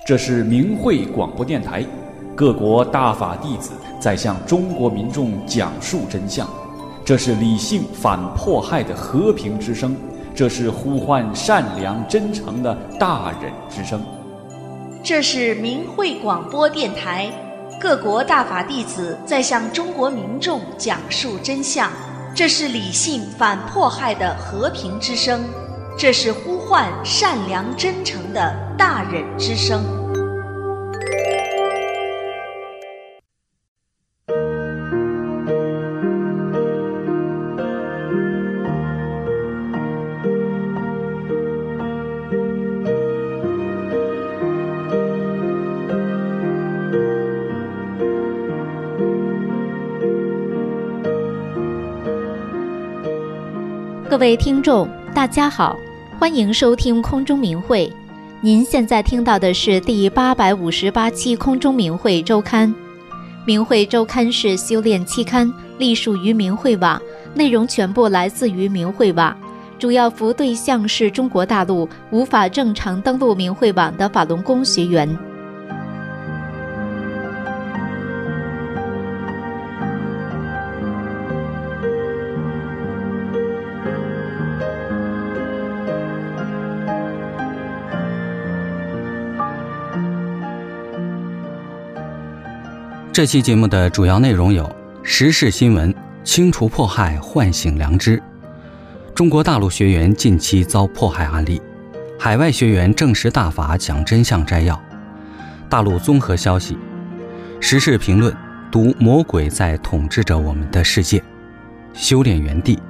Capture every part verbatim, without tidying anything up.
这是明慧广播电台，各国大法弟子在向中国民众讲述真相。这是理性反迫害的和平之声，这是呼唤善良真诚的大忍之声。 这是明慧广播电台，各国大法弟子在向中国民众讲述真相。这是理性反迫害的和平之声，这是呼唤善良真诚的大忍之声。 各位听众大家好，欢迎收听空中明慧。您现在听到的是第八百五十八期空中明慧周刊。明慧周刊是修炼期刊，隶属于明慧网，内容全部来自于明慧网，主要服务对象是中国大陆无法正常登录明慧网的法轮功学员。 这期节目的主要内容有：时事新闻，清除迫害，唤醒良知；中国大陆学员近期遭迫害案例；海外学员证实大法讲真相摘要；大陆综合消息；时事评论，读魔鬼在统治着我们的世界；修炼园地。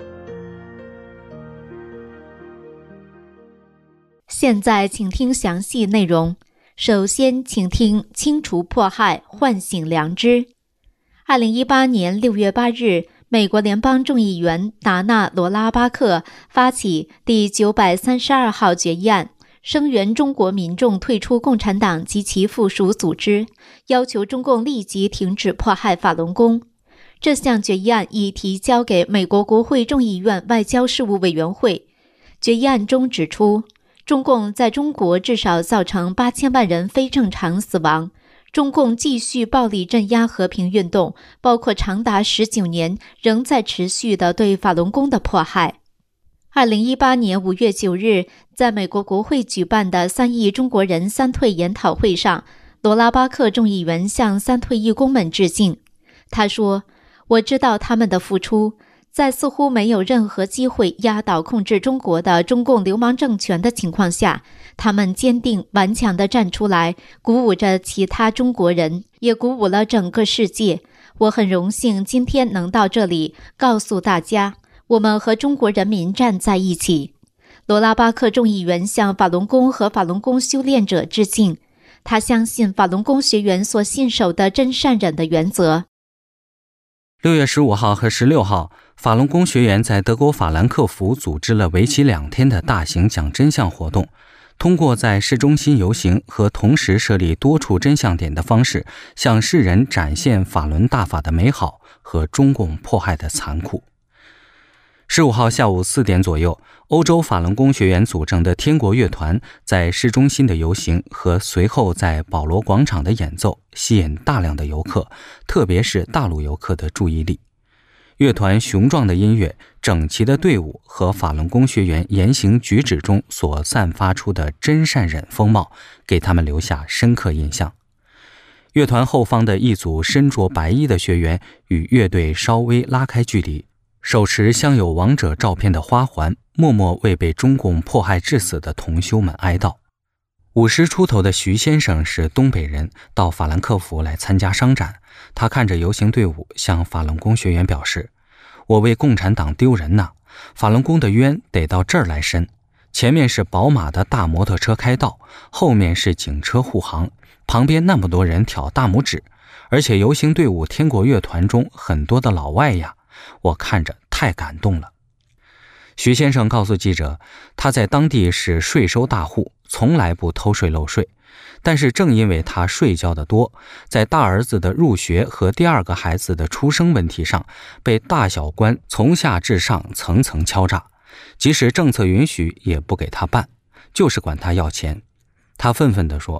现在请听详细内容。首先请听清除迫害，唤醒良知。二零一八年六月八日，美国联邦众议员达纳·罗拉巴克发起第九百三十二号决议案，声援中国民众退出共产党及其附属组织，要求中共立即停止迫害法轮功。这项决议案已提交给美国国会众议院外交事务委员会。决议案中指出，中共在中国至少造成八千万人非正常死亡，中共继续暴力镇压和平运动，包括长达十九年仍在持续的对法轮功的迫害。二零一八年五月九日，在美国国会举办的三亿中国人三退研讨会上，罗拉巴克众议员向三退义工们致敬。他说：“我知道他们的付出，在似乎没有任何机会压倒控制中国的中共流氓政权的情况下，他们坚定顽强地站出来，鼓舞着其他中国人，也鼓舞了整个世界。我很荣幸今天能到这里，告诉大家，我们和中国人民站在一起。”罗拉巴克众议员向法轮功和法轮功修炼者致敬，他相信法轮功学员所信守的真善忍的原则。 六月十五号和十六号，法轮功学员在德国法兰克福组织了为期两天的大型讲真相活动，通过在市中心游行和同时设立多处真相点的方式，向世人展现法轮大法的美好和中共迫害的残酷。十五号下午四点左右，欧洲法轮功学员组成的天国乐团在市中心的游行和随后在保罗广场的演奏吸引大量的游客，特别是大陆游客的注意力。乐团雄壮的音乐、整齐的队伍和法轮功学员言行举止中所散发出的真善忍风貌，给他们留下深刻印象。乐团后方的一组身着白衣的学员与乐队稍微拉开距离，手持镶有亡者照片的花环，默默为被中共迫害致死的同修们哀悼。五十出头的徐先生是东北人，到法兰克福来参加商展。他看着游行队伍，向法轮功学员表示：“我为共产党丢人呐！法轮功的冤得到这儿来伸。前面是宝马的大摩托车开道，后面是警车护航，旁边那么多人挑大拇指，而且游行队伍天国乐团中很多的老外呀，我看着太感动了。”徐先生告诉记者，他在当地是税收大户，从来不偷税漏税，但是正因为他税交的多，在大儿子的入学和第二个孩子的出生问题上，被大小官从下至上层层敲诈，即使政策允许也不给他办，就是管他要钱。他愤愤地说：“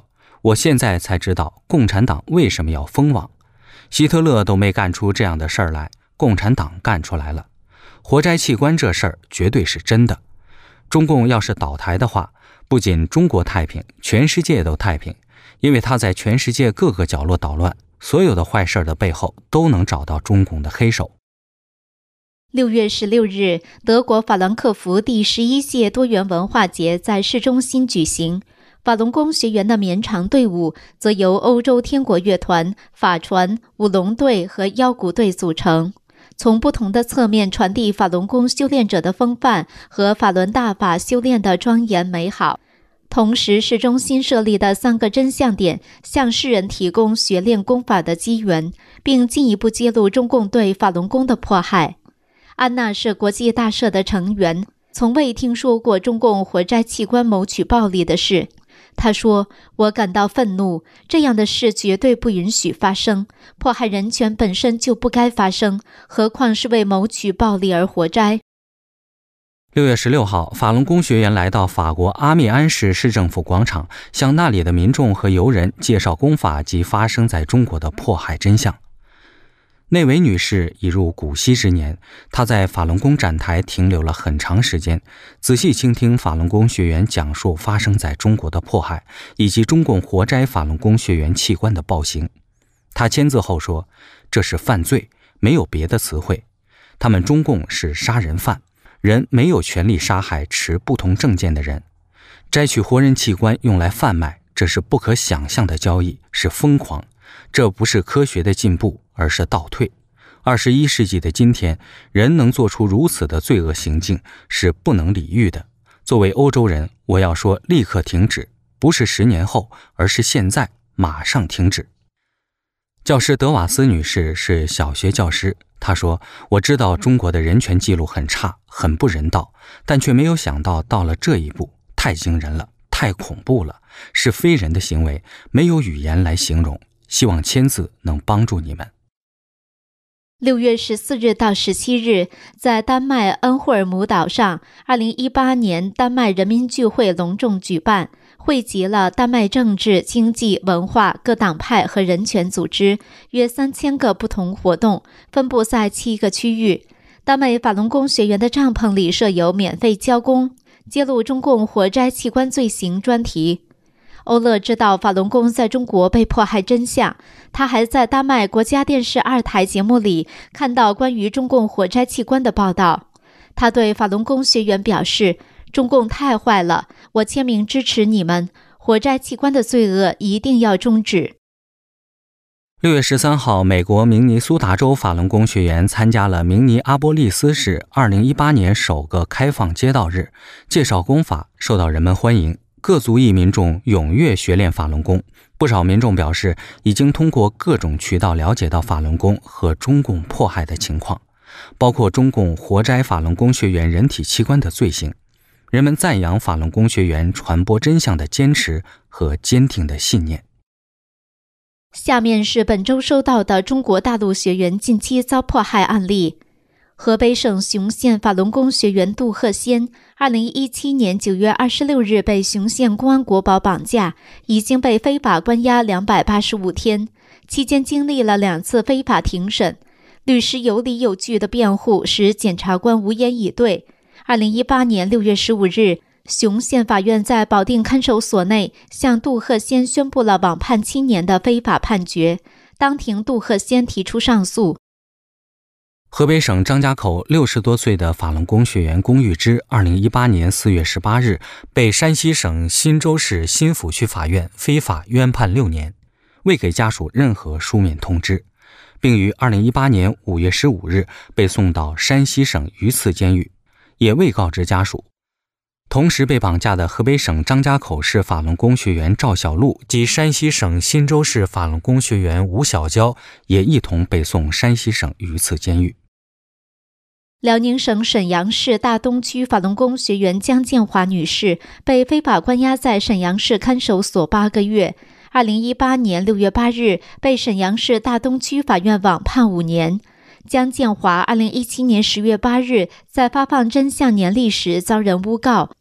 我现在才知道共产党为什么要封网。希特勒都没干出这样的事儿来，共产党干出来了。活摘器官这事儿绝对是真的。中共要是倒台的话，不仅中国太平，全世界都太平，因为他在全世界各个角落捣乱，所有的坏事的背后都能找到中共的黑手。 六月十六日，德国法兰克福第十一届多元文化节在市中心举行。法轮功学员的绵长队伍则由欧洲天国乐团、法传、舞龙队和腰鼓队组成，从不同的侧面传递法轮功修炼者的风范和法轮大法修炼的庄严美好。同时，市中心设立的三个真相点向世人提供学练功法的机缘，并进一步揭露中共对法轮功的迫害。安娜是国际大社的成员，从未听说过中共活摘器官谋取暴利的事。她说，我感到愤怒，这样的事绝对不允许发生，迫害人权本身就不该发生，何况是为谋取暴利而活摘。 六月十六号，法轮功学员来到法国阿密安市市政府广场，向那里的民众和游人介绍功法及发生在中国的迫害真相。那位女士已入古稀之年，她在法轮功展台停留了很长时间，仔细倾听法轮功学员讲述发生在中国的迫害，以及中共活摘法轮功学员器官的暴行。她签字后说，这是犯罪，没有别的词汇。他们中共是杀人犯，人没有权利杀害持不同政见的人。摘取活人器官用来贩卖，这是不可想象的交易，是疯狂。这不是科学的进步，而是倒退。二十一世纪的今天，人能做出如此的罪恶行径，是不能理喻的。作为欧洲人，我要说立刻停止，不是十年后，而是现在，马上停止。教师德瓦斯女士是小学教师，她说，我知道中国的人权记录很差，很不人道，但却没有想到到了这一步，太惊人了，太恐怖了，是非人的行为，没有语言来形容。希望签字能帮助你们。 六月十四日到十七日，在丹麦恩霍尔姆岛上，二零一八年丹麦人民聚会隆重举办，汇集了丹麦政治、经济、文化、各党派和人权组织约三千个不同活动，分布在七个区域。丹麦法轮功学员的帐篷里设有免费教工、揭露中共活摘器官罪行专题。欧乐知道法轮功在中国被迫害真相，他还在丹麦国家电视二台节目里看到关于中共活摘器官的报道。他对法轮功学员表示，中共太坏了，我签名支持你们，活摘器官的罪恶一定要终止。 六月十三号，美国明尼苏达州法轮功学员参加了明尼阿波利斯市二零一八年首个开放街道日，介绍功法，受到人们欢迎。各族裔民众踊跃学练法轮功，不少民众表示已经通过各种渠道了解到法轮功和中共迫害的情况，包括中共活摘法轮功学员人体器官的罪行。人们赞扬法轮功学员传播真相的坚持和坚定的信念。 下面是本周收到的中国大陆学员近期遭迫害案例。河北省雄县法轮功学员杜鹤仙，二零一七年九月二十六日被雄县公安国保绑架，已经被非法关押两百八十五天，期间经历了两次非法庭审。律师有理有据的辩护使检察官无言以对。二零一八年六月十五日，雄县法院在保定看守所内向杜鹤仙宣布了网判七年的非法判决。当庭，杜鹤仙提出上诉。 河北省张家口六十多岁的法轮功学员龚玉芝，二零一八年四月十八日被山西省忻州市忻府区法院非法冤判六年，未给家属任何书面通知，并于二零一八年五月十五日被送到山西省榆次监狱，也未告知家属。同时被绑架的河北省张家口市法轮功学员赵小璐及山西省忻州市法轮功学员吴小娇也一同被送山西省榆次监狱。 辽宁省沈阳市大东区法轮功学员江建华女士被非法关押在沈阳市看守所八个月，二零一八年六月八日被沈阳市大东区法院网判五年。江建华二零一七年十月八日在发放真相年历时遭人诬告，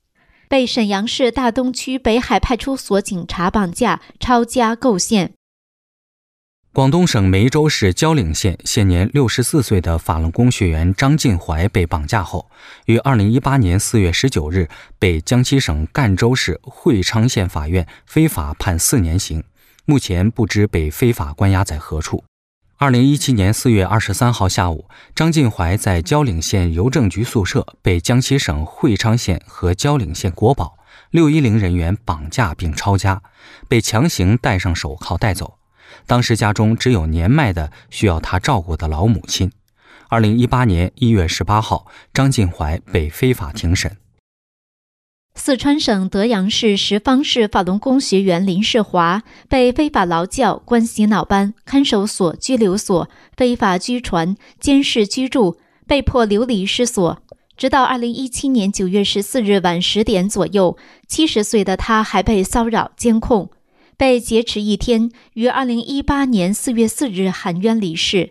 被沈阳市大东区北海派出所警察绑架，抄家构陷。 广东省梅州市蕉岭县现年六十四岁的法轮功学员张进怀被绑架后，于二零一八年四月十九日被江西省赣州市会昌县法院非法判四年刑，目前不知被非法关押在何处。二零一七年四月二十三号下午，张进怀在蕉岭县邮政局宿舍被江西省会昌县和蕉岭县国保六一零人员绑架并抄家，被强行戴上手铐带走。当时家中只有年迈的需要他照顾的老母亲。二零一八年一月十八号，张进怀被非法庭审。 四川省德阳市什邡市法轮功学员林世华被非法劳教、关洗脑班、看守所、拘留所、非法拘传、监视居住，被迫流离失所。直到二零一七年九月十四日晚十点左右，七十岁的他还被骚扰监控，被劫持一天，于二零一八年四月四日含冤离世。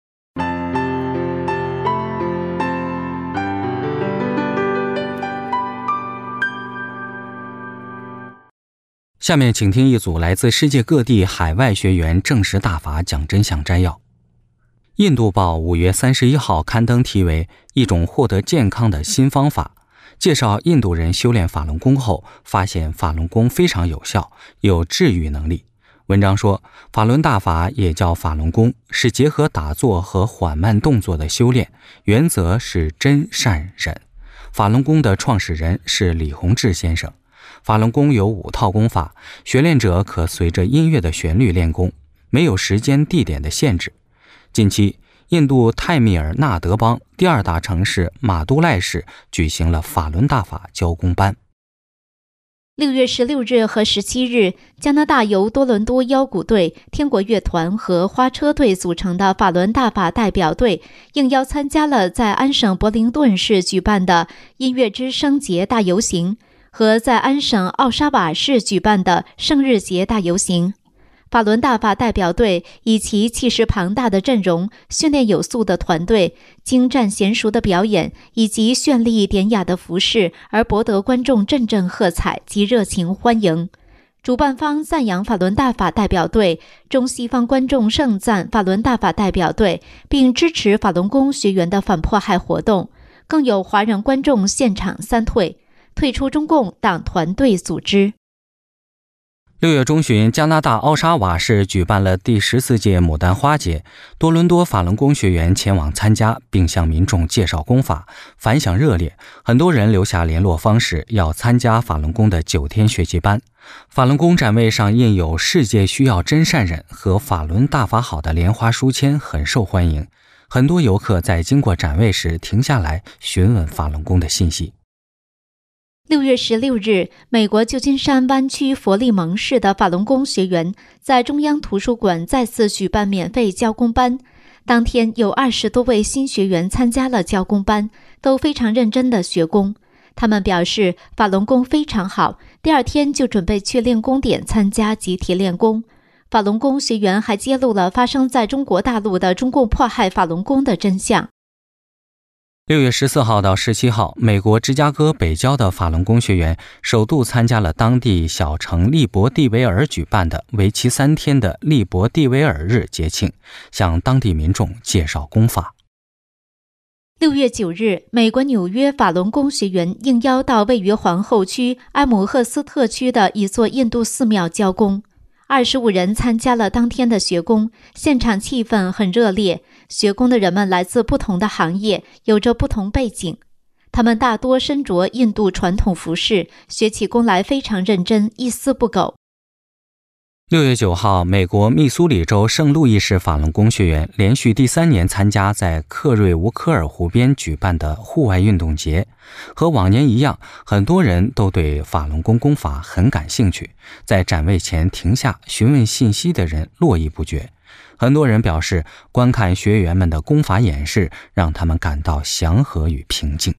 下面请听一组来自世界各地海外学员证实大法讲真相摘要。印度报五月三十一号刊登题为《一种获得健康的新方法》，介绍印度人修炼法轮功后发现法轮功非常有效，有治愈能力。文章说，法轮大法也叫法轮功，是结合打坐和缓慢动作的修炼，原则是真善忍。法轮功的创始人是李洪志先生。法轮功有五套功法，学练者可随着音乐的旋律练功，没有时间地点的限制。近期，印度泰米尔纳德邦第二大城市马都赖市举行了法轮大法教功班。 六月十六日和十七日，加拿大由多伦多腰鼓队、天国乐团和花车队组成的法轮大法代表队应邀参加了在安省伯灵顿市举办的音乐之声节大游行和在安省奥沙瓦市举办的圣日节大游行。法轮大法代表队以其气势庞大的阵容、训练有素的团队、精湛娴熟的表演以及绚丽典雅的服饰而博得观众阵阵喝彩及热情欢迎。主办方赞扬法轮大法代表队，中西方观众盛赞法轮大法代表队，并支持法轮功学员的反迫害活动。更有华人观众现场三退，退出中共党团队组织。 六月中旬，加拿大奥沙瓦市举办了第十四届牡丹花节，多伦多法轮功学员前往参加，并向民众介绍功法，反响热烈，很多人留下联络方式，要参加法轮功的九天学习班。法轮功展位上印有世界需要真善忍和法轮大法好的莲花书签，很受欢迎。很多游客在经过展位时停下来询问法轮功的信息。 六月十六日，美国旧金山湾区佛利蒙市的法轮功学员在中央图书馆再次举办免费教功班。当天有二十多位新学员参加了教功班，都非常认真地学功。他们表示法轮功非常好，第二天就准备去练功点参加集体练功。法轮功学员还揭露了发生在中国大陆的中共迫害法轮功的真相。 六月十四号到十七号，美国芝加哥北郊的法轮功学员首度参加了当地小城利伯蒂维尔举办的为期三天的利伯蒂维尔日节庆，向当地民众介绍功法。 六月九日，美国纽约法轮功学员应邀到位于皇后区埃姆赫斯特区的一座印度寺庙教功。二十五人参加了当天的学功，现场气氛很热烈。学功的人们来自不同的行业，有着不同背景。他们大多身着印度传统服饰，学起功来非常认真，一丝不苟。 六月九号，美国密苏里州圣路易市法轮功学员连续第三年参加在克瑞乌科尔湖边举办的户外运动节。和往年一样，很多人都对法轮功功法很感兴趣，在展位前停下询问信息的人络绎不绝。很多人表示，观看学员们的功法演示让他们感到祥和与平静。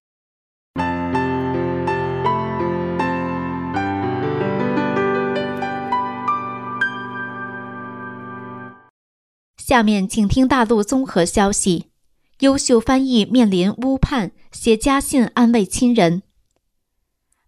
下面请听大陆综合消息。优秀翻译面临误判，写家信安慰亲人。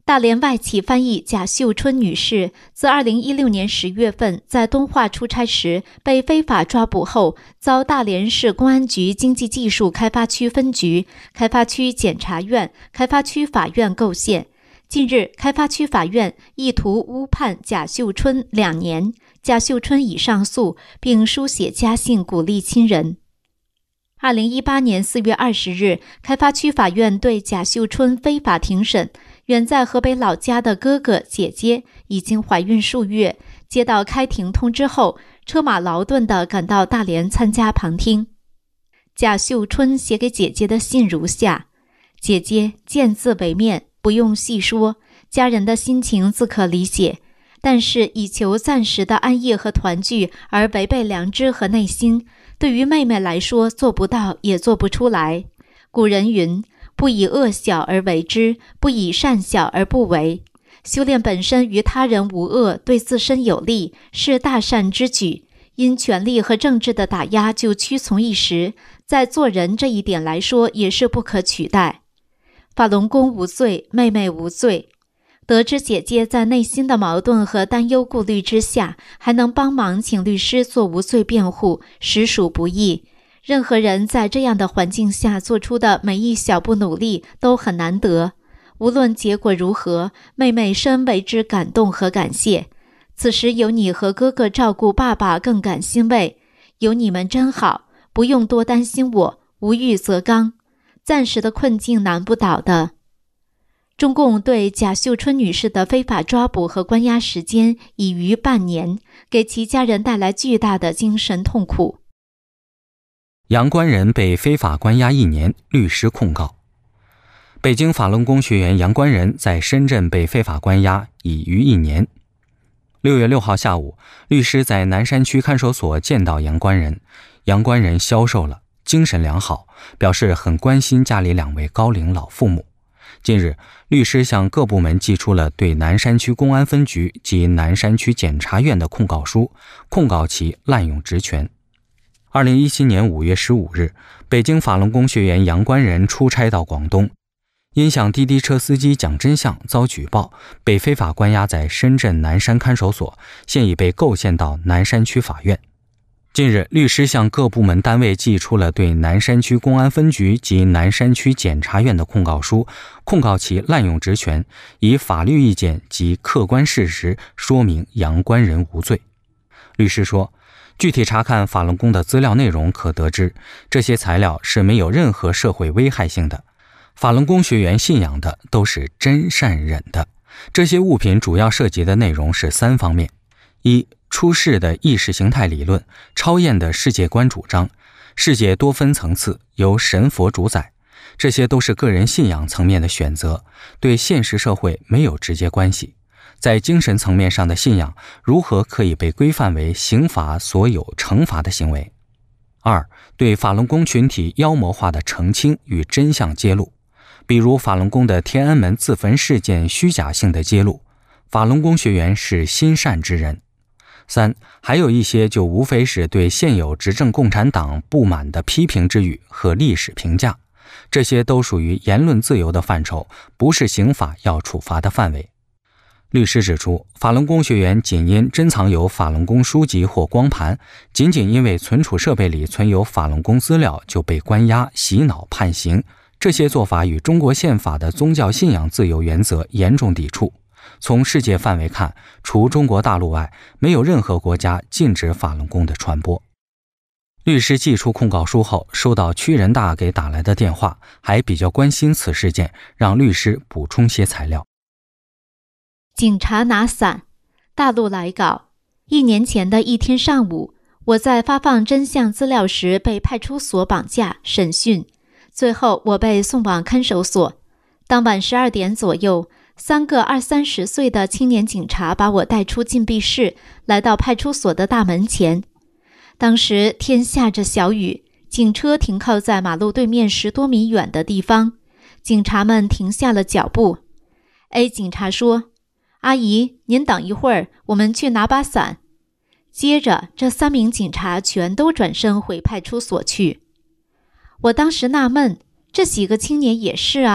大连外企翻译贾秀春女士自二零一六年十月份在敦化出差时被非法抓捕后，遭大连市公安局经济技术开发区分局、开发区检察院、开发区法院构陷。近日，开发区法院意图误判贾秀春两年，贾秀春已上诉，并书写家信鼓励亲人。二零一八年四月二十日，开发区法院对贾秀春非法庭审。远在河北老家的哥哥姐姐已经怀孕数月，接到开庭通知后，车马劳顿地赶到大连参加旁听。贾秀春写给姐姐的信如下：姐姐见字为面，不用细说，家人的心情自可理解，但是以求暂时的安逸和团聚而违背良知和内心，对于妹妹来说做不到也做不出来。古人云，不以恶小而为之，不以善小而不为。修炼本身于他人无恶，对自身有利，是大善之举。因权力和政治的打压就屈从一时，在做人这一点来说也是不可取代。法轮功无罪，妹妹无罪。得知姐姐在内心的矛盾和担忧顾虑之下，还能帮忙请律师做无罪辩护，实属不易。任何人在这样的环境下做出的每一小步努力都很难得，无论结果如何，妹妹深为之感动和感谢。此时有你和哥哥照顾爸爸更感欣慰，有你们真好，不用多担心我，无欲则刚，暂时的困境难不倒的。中共对贾秀春女士的非法抓捕和关押时间已逾半年，给其家人带来巨大的精神痛苦。 杨官人被非法关押一年，律师控告。北京法轮功学员杨官人在深圳被非法关押已逾一年。六月六号下午，律师在南山区看守所见到杨官人，杨官人消瘦了，精神良好，表示很关心家里两位高龄老父母。近日，律师向各部门寄出了对南山区公安分局及南山区检察院的控告书，控告其滥用职权。二零一七年五月十五日，北京法轮功学员杨官人出差到广东，因向滴滴车司机讲真相遭举报，被非法关押在深圳南山看守所，现已被构陷到南山区法院。近日，律师向各部门单位寄出了对南山区公安分局及南山区检察院的控告书，控告其滥用职权，以法律意见及客观事实说明杨官人无罪。律师说，具体查看法轮功的资料内容可得知，这些材料是没有任何社会危害性的。法轮功学员信仰的都是真善忍的。这些物品主要涉及的内容是三方面：一、出世的意识形态理论，超验的世界观主张，世界多分层次，由神佛主宰，这些都是个人信仰层面的选择，对现实社会没有直接关系。在精神层面上的信仰，如何可以被规范为刑法所有惩罚的行为？二、对法轮功群体妖魔化的澄清与真相揭露，比如法轮功的天安门自焚事件虚假性的揭露，法轮功学员是心善之人。三、还有一些就无非是对现有执政共产党不满的批评之语和历史评价，这些都属于言论自由的范畴，不是刑法要处罚的范围。律师指出，法轮功学员仅因珍藏有法轮功书籍或光盘，仅仅因为存储设备里存有法轮功资料就被关押、洗脑、判刑，这些做法与中国宪法的宗教信仰自由原则严重抵触。从世界范围看，除中国大陆外，没有任何国家禁止法轮功的传播。律师寄出控告书后，收到区人大给打来的电话，还比较关心此事件，让律师补充些材料。 警察拿伞，大陆来稿。一年前的一天上午，我在发放真相资料时被派出所绑架审讯，最后我被送往看守所。当晚十二点左右，三个二三十岁的青年警察把我带出禁闭室，来到派出所的大门前。当时天下着小雨，警车停靠在马路对面十多米远的地方，警察们停下了脚步。A 警察说：“阿姨，您等一会儿，我们去拿把伞。”接着，这三名警察全都转身回派出所去。我当时纳闷，这几个青年也是啊，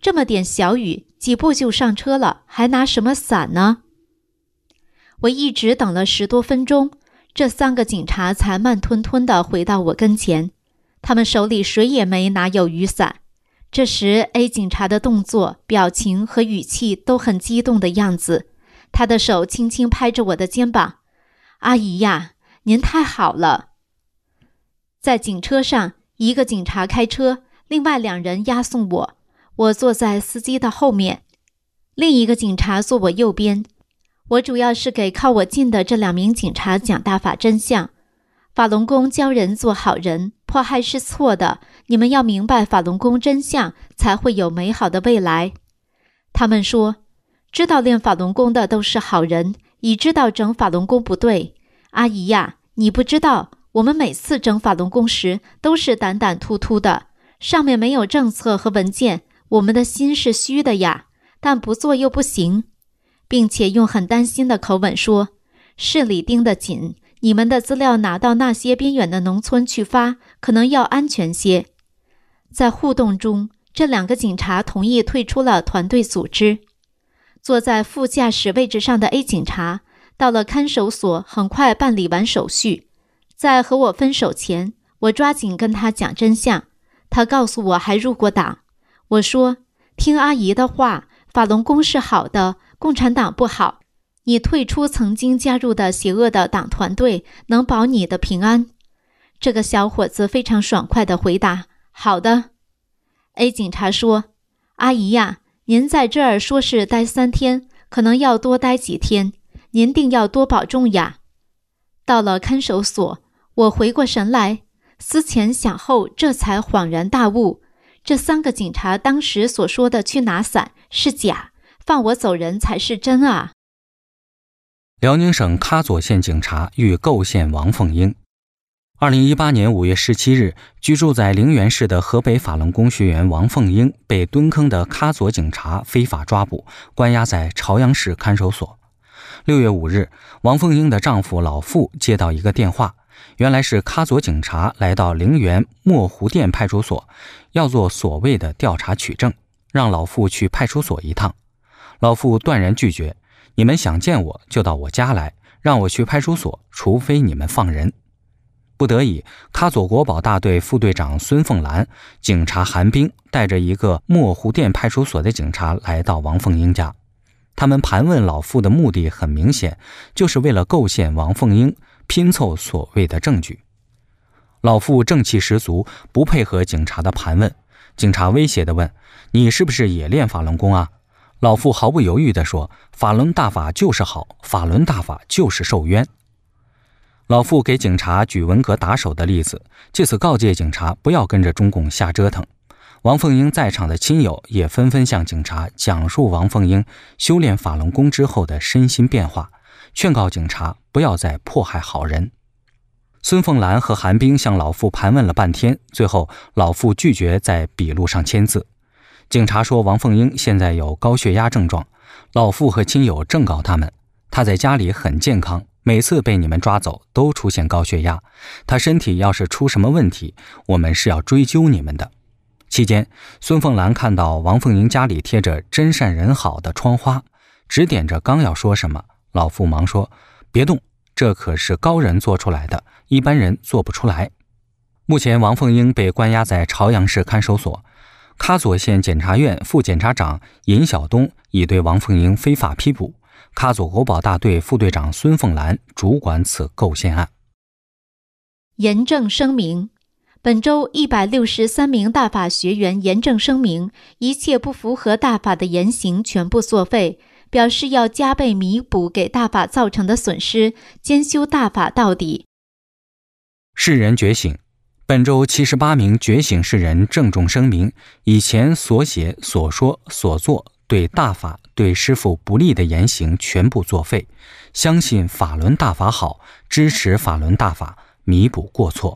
这么点小雨，几步就上车了，还拿什么伞呢？我一直等了十多分钟，这三个警察才慢吞吞地回到我跟前，他们手里谁也没拿有雨伞。这时 A 警察的动作、表情和语气都很激动的样子，他的手轻轻拍着我的肩膀：“阿姨呀，您太好了。”在警车上，一个警察开车，另外两人押送我，我坐在司机的后面，另一个警察坐我右边。我主要是给靠我近的这两名警察讲大法真相。法轮功教人做好人，迫害是错的，你们要明白法轮功真相，才会有美好的未来。他们说，知道练法轮功的都是好人，已知道整法轮功不对。阿姨呀，你不知道，我们每次整法轮功时都是胆胆突突的，上面没有政策和文件，我们的心是虚的呀，但不做又不行。并且用很担心的口吻说，市里盯得紧，你们的资料拿到那些边远的农村去发，可能要安全些。在互动中，这两个警察同意退出了团队组织。坐在副驾驶位置上的 A 警察到了看守所，很快办理完手续。在和我分手前，我抓紧跟他讲真相。他告诉我还入过党。我说，听阿姨的话，法轮功是好的，共产党不好。你退出曾经加入的邪恶的党团队，能保你的平安。这个小伙子非常爽快地回答，好的。A 警察说，阿姨呀，您在这儿说是待三天，可能要多待几天，您定要多保重呀。到了看守所，我回过神来，思前想后，这才恍然大悟，这三个警察当时所说的去拿伞是假，放我走人才是真啊。 辽宁省喀左县警察欲构陷王凤英。二零一八年五月十七日，居住在陵园市的河北法轮功学员王凤英被蹲坑的喀左警察非法抓捕，关押在朝阳市看守所。六月五日，王凤英的丈夫老傅接到一个电话，原来是喀左警察来到陵园墨湖店派出所，要做所谓的调查取证，让老傅去派出所一趟。老傅断然拒绝，你们想见我就到我家来，让我去派出所，除非你们放人。不得已，喀左国保大队副队长孙凤兰、警察韩冰带着一个墨湖店派出所的警察来到王凤英家。他们盘问老傅的目的很明显，就是为了构陷王凤英，拼凑所谓的证据。老傅正气十足，不配合警察的盘问。警察威胁地问，你是不是也练法轮功啊？老傅毫不犹豫地说，法轮大法就是好，法轮大法就是受冤。老傅给警察举文革打手的例子，借此告诫警察不要跟着中共瞎折腾。王凤英在场的亲友也纷纷向警察讲述王凤英修炼法轮功之后的身心变化，劝告警察不要再迫害好人。孙凤兰和韩冰向老傅盘问了半天，最后老傅拒绝在笔录上签字。警察说王凤英现在有高血压症状，老傅和亲友正告他们，他在家里很健康，每次被你们抓走都出现高血压，他身体要是出什么问题，我们是要追究你们的。期间，孙凤兰看到王凤英家里贴着真善人好的窗花，指点着刚要说什么，老傅忙说，别动，这可是高人做出来的，一般人做不出来。目前王凤英被关押在朝阳市看守所，喀左县检察院副检察长尹晓东已对王凤英非法批捕，喀左国保大队副队长孙凤兰主管此构陷案。 严正声明，本周一百六十三名大法学员严正声明，一切不符合大法的言行全部作废，表示要加倍弥补给大法造成的损失，兼修大法到底。 世人觉醒，本周七十八名觉醒世人郑重声明，以前所写所说所做对大法对师父不利的言行全部作废，相信法轮大法好，支持法轮大法，弥补过错。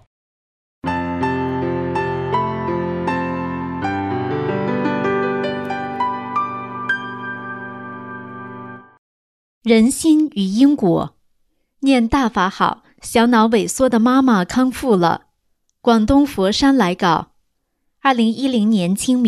人心与因果，念大法好，小脑萎缩的妈妈康复了。广东佛山来稿，二零一零年清明，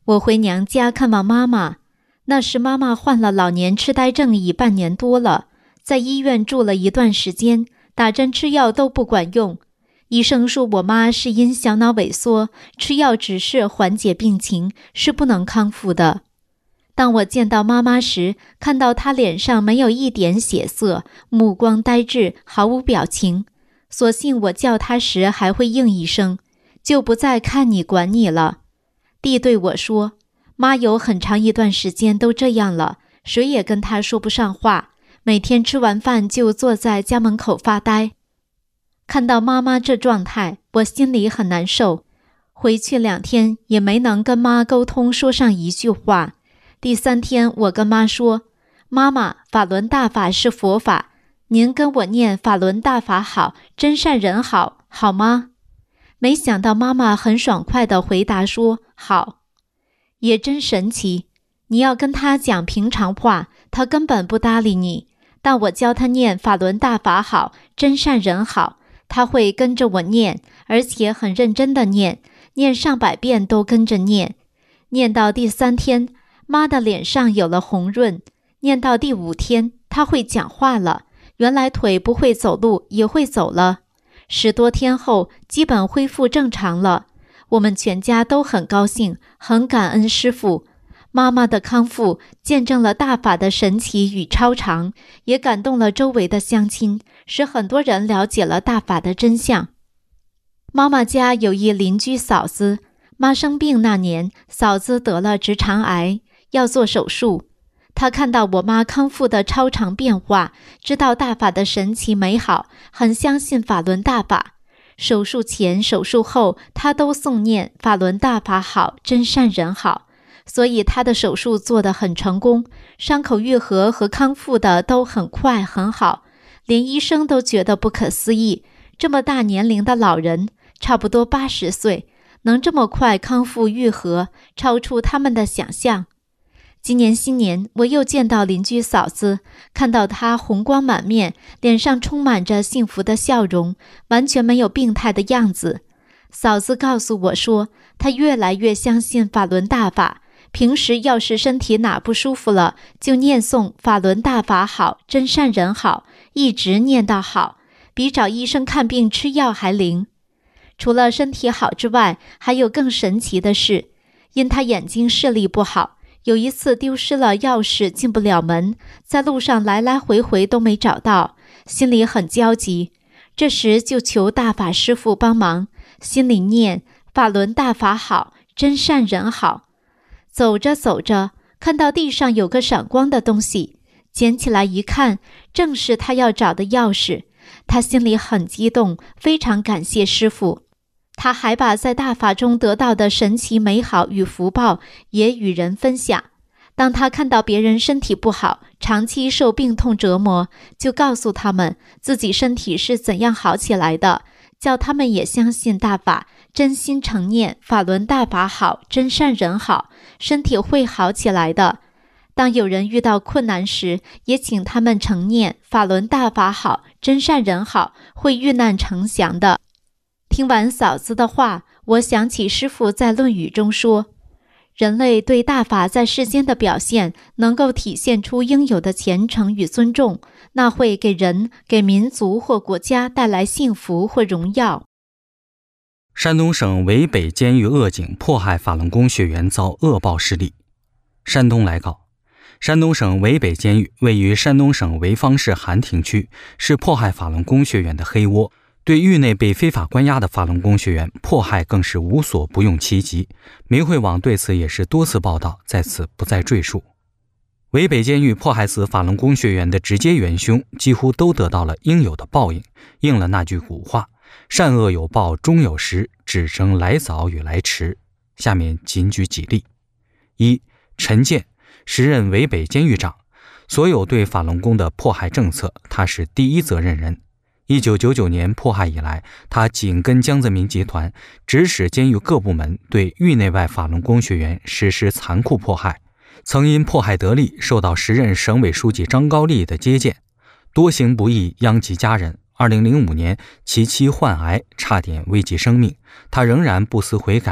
我回娘家看望妈妈，那时妈妈患了老年痴呆症已半年多了，在医院住了一段时间，打针吃药都不管用。医生说我妈是因小脑萎缩，吃药只是缓解病情，是不能康复的。当我见到妈妈时，看到她脸上没有一点血色，目光呆滞，毫无表情。所幸我叫她时还会应一声，就不再看你管你了。弟对我说，妈有很长一段时间都这样了，谁也跟她说不上话，每天吃完饭就坐在家门口发呆。看到妈妈这状态，我心里很难受，回去两天也没能跟妈沟通说上一句话。第三天我跟妈说，妈妈，法轮大法是佛法，您跟我念法轮大法好，真善人好，好吗？没想到妈妈很爽快地回答说好。也真神奇，你要跟他讲平常话，他根本不搭理你，但我教他念法轮大法好，真善人好，他会跟着我念，而且很认真地念，念上百遍都跟着念。念到第三天，妈的脸上有了红润，念到第五天，她会讲话了，原来腿不会走路也会走了。十多天后，基本恢复正常了。我们全家都很高兴，很感恩师父。妈妈的康复见证了大法的神奇与超常，也感动了周围的乡亲，使很多人了解了大法的真相。妈妈家有一邻居嫂子，妈生病那年，嫂子得了直肠癌，要做手术。她看到我妈康复的超常变化，知道大法的神奇美好，很相信法轮大法。手术前、手术后，她都诵念法轮大法好，真善人好，所以她的手术做得很成功，伤口愈合和康复的都很快很好，连医生都觉得不可思议，这么大年龄的老人，差不多八十岁，能这么快康复愈合，超出他们的想象。今年新年，我又见到邻居嫂子，看到她红光满面，脸上充满着幸福的笑容，完全没有病态的样子。嫂子告诉我说，她越来越相信法轮大法，平时要是身体哪不舒服了，就念诵法轮大法好，真善人好，一直念到好，比找医生看病吃药还灵。除了身体好之外，还有更神奇的是，因她眼睛视力不好，有一次丢失了钥匙进不了门，在路上来来回回都没找到，心里很焦急。这时就求大法师父帮忙，心里念法轮大法好，真善人好。走着走着，看到地上有个闪光的东西，捡起来一看，正是他要找的钥匙。他心里很激动，非常感谢师父。他还把在大法中得到的神奇美好与福报也与人分享。当他看到别人身体不好，长期受病痛折磨，就告诉他们自己身体是怎样好起来的，叫他们也相信大法，真心诚念法轮大法好，真善人好，身体会好起来的。当有人遇到困难时，也请他们诚念法轮大法好，真善人好，会遇难成祥的。听完嫂子的话，我想起师父在《论语》中说，人类对大法在世间的表现能够体现出应有的虔诚与尊重，那会给人、给民族或国家带来幸福或荣耀。 山东省渭北监狱恶警迫害法轮功学员遭恶报事例。山东来告，山东省渭北监狱位于山东省潍坊市韩亭区，是迫害法轮功学员的黑窝，对狱内被非法关押的法轮功学员迫害更是无所不用其极。明慧网对此也是多次报道，在此不再赘述。渭北监狱迫害死法轮功学员的直接元凶几乎都得到了应有的报应，应了那句古话，善恶有报终有时，只争来早与来迟。下面仅举几例。一、陈建，时任渭北监狱长，所有对法轮功的迫害政策，他是第一责任人。一九九九年迫害以来，他紧跟江泽民集团，指使监狱各部门对狱内外法轮功学员实施残酷迫害，曾因迫害得利，受到时任省委书记张高丽的接见，多行不义殃及家人。二零零五年，其妻患癌，差点危及生命，他仍然不思悔改。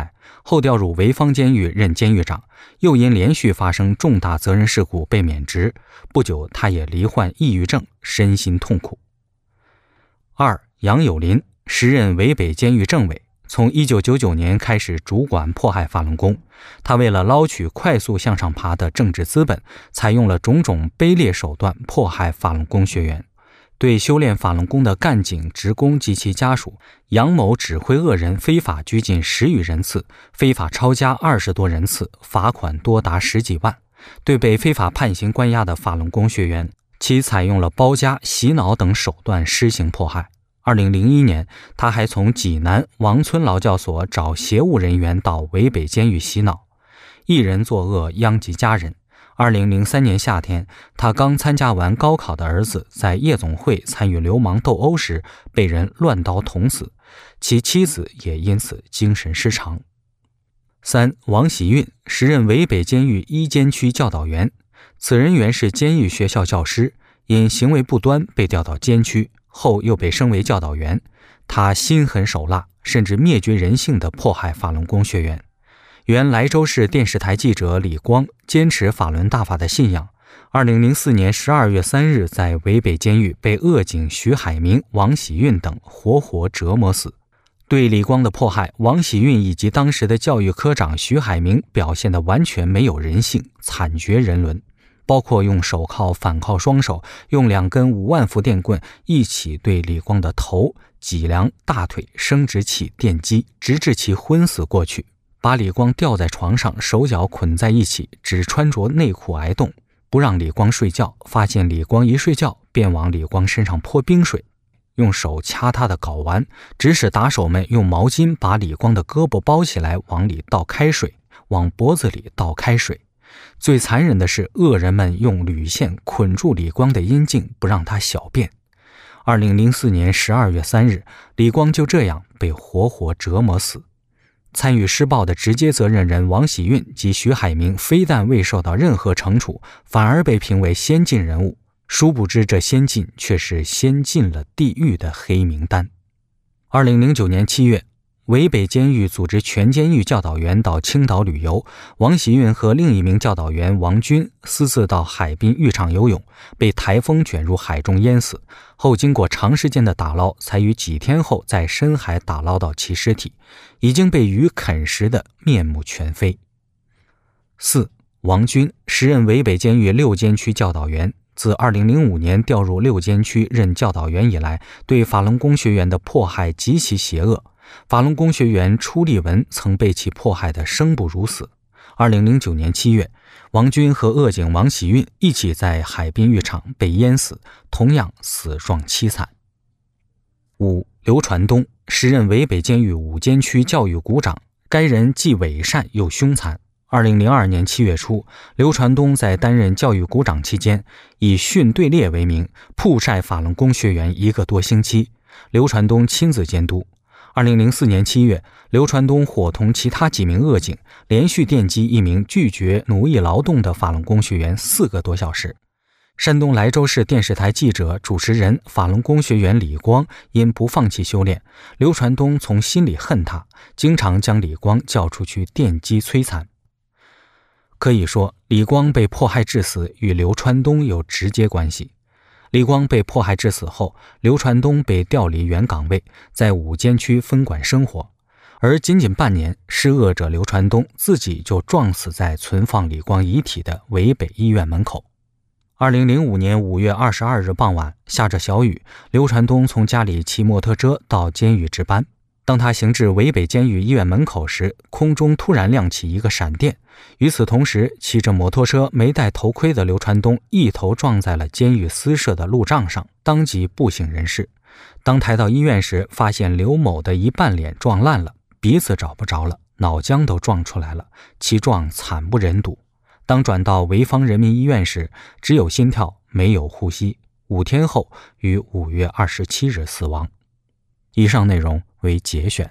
后调入潍坊监狱任监狱长，又因连续发生重大责任事故被免职。不久，他也罹患抑郁症，身心痛苦。二、杨友林，时任潍北监狱政委，从一九九九年开始主管迫害法轮功。他为了捞取快速向上爬的政治资本，采用了种种卑劣手段迫害法轮功学员。对修炼法轮功的干警、职工及其家属，杨某指挥恶人非法拘禁十余人次，非法抄家二十多人次，罚款多达十几万。对被非法判刑关押的法轮功学员，其采用了包夹、洗脑等手段施行迫害。二零零一年，他还从济南王村劳教所找协务人员到潍北监狱洗脑，一人作恶，殃及家人。二零零三年夏天，他刚参加完高考的儿子在夜总会参与流氓斗殴时被人乱刀捅死，其妻子也因此精神失常。三、王喜运，时任潍北监狱一监区教导员，此人原是监狱学校教师，因行为不端被调到监区，后又被升为教导员。他心狠手辣，甚至灭绝人性地迫害法轮功学员。原莱州市电视台记者李光坚持法轮大法的信仰，二零零四年十二月三日在潍北监狱被恶警徐海明、王喜运等活活折磨死。对李光的迫害，王喜运以及当时的教育科长徐海明表现得完全没有人性，惨绝人伦，包括用手铐反铐双手，用两根五万伏电棍一起对李光的头、脊梁、大腿生殖器电击，直至其昏死过去。把李光吊在床上，手脚捆在一起，只穿着内裤挨冻，不让李光睡觉，发现李光一睡觉便往李光身上泼冰水，用手掐他的睾丸，指使打手们用毛巾把李光的胳膊包起来，往里倒开水，往脖子里倒开水。最残忍的是，恶人们用铝线捆住李光的阴茎，不让他小便。二零零四年十二月三日，李光就这样被活活折磨死。参与施暴的直接责任人王喜运及徐海明非但未受到任何惩处，反而被评为先进人物。殊不知，这先进却是先进了地狱的黑名单。二零零九年七月，潍北监狱组织全监狱教导员到青岛旅游，王喜运和另一名教导员王军私自到海滨浴场游泳，被台风卷入海中淹死。后经过长时间的打捞，才于几天后在深海打捞到其尸体，已经被鱼啃食的面目全非。四、王军，时任潍北监狱六监区教导员，自二零零五年调入六监区任教导员以来，对法轮功学员的迫害极其邪恶。法轮功学员初立文曾被其迫害得生不如死。二零零九年七月，王军和恶警王喜运一起在海滨浴场被淹死，同样死状凄惨。五、刘传东，时任潍北监狱五监区教育股长，该人既伪善又凶残。二零零二年七月初，刘传东在担任教育股长期间，以训队列为名，曝晒法轮功学员一个多星期，刘传东亲自监督。二零零四年七月，刘传东伙同其他几名恶警，连续电击一名拒绝奴役劳动的法轮功学员四个多小时。山东莱州市电视台记者、主持人法轮功学员李光因不放弃修炼，刘传东从心里恨他，经常将李光叫出去电击摧残。可以说，李光被迫害致死与刘传东有直接关系。李光被迫害致死后，刘传东被调离原岗位，在五监区分管生活。而仅仅半年，施恶者刘传东自己就撞死在存放李光遗体的潍北医院门口。二零零五年五月二十二日傍晚，下着小雨，刘传东从家里骑摩托车到监狱值班。当他行至潍北监狱医院门口时，空中突然亮起一个闪电。与此同时，骑着摩托车没戴头盔的刘传东一头撞在了监狱私设的路障上，当即不省人事。当抬到医院时，发现刘某的一半脸撞烂了，鼻子找不着了，脑浆都撞出来了，其状惨不忍睹。当转到潍坊人民医院时，只有心跳，没有呼吸，五天后于五月二十七日死亡。以上内容为节选。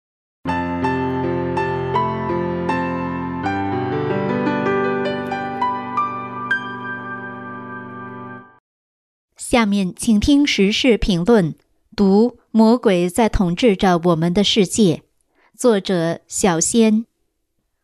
下面请听时事评论，读《魔鬼在统治着我们的世界》，作者小仙。